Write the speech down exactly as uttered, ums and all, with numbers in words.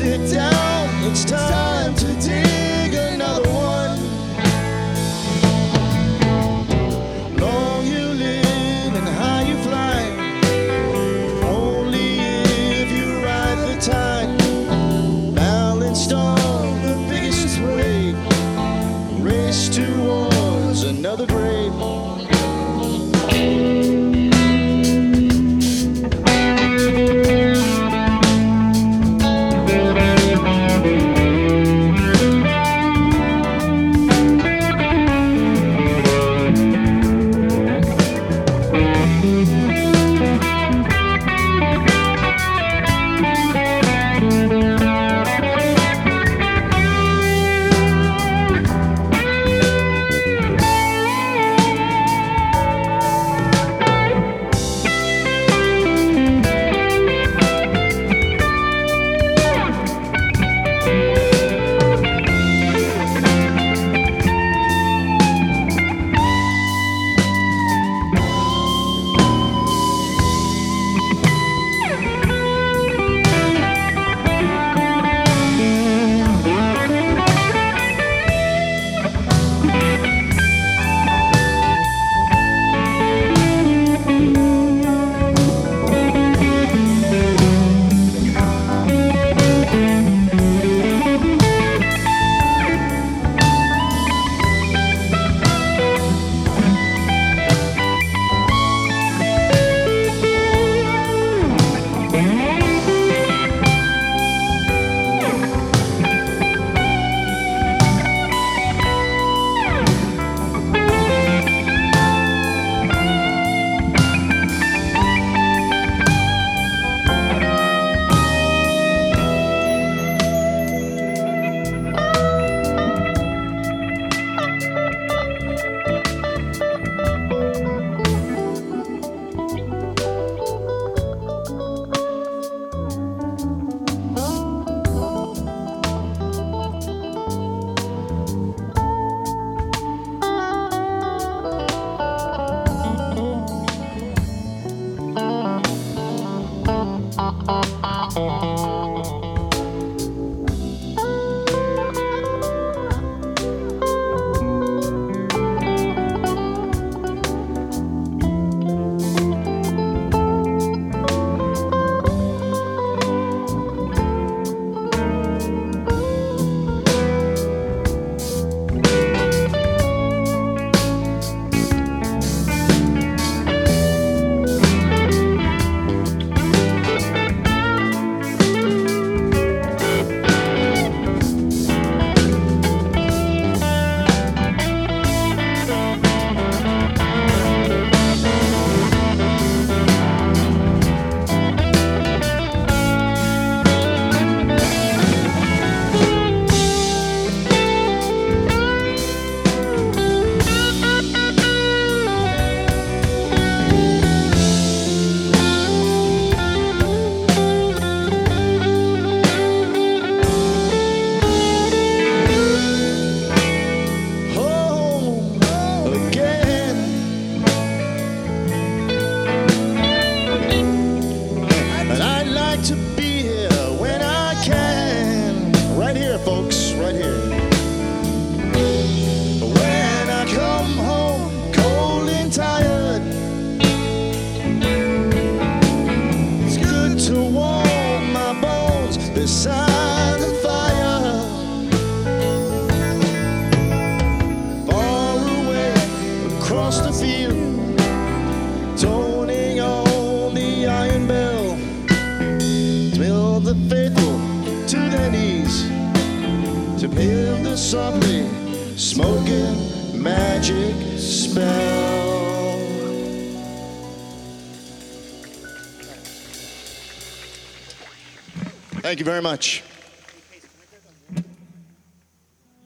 sit down, it's time to dig another one. Long you live and high you fly, only if you ride the tide. Balanced on the biggest wave, race towards another grave. Folks, right here. When I come home cold and tired, it's good to warm my bones beside the fire. Far away across the field, toning on the iron bell, thrill the faithful to their knees, to build the softly smoking magic spell. Thank you very much.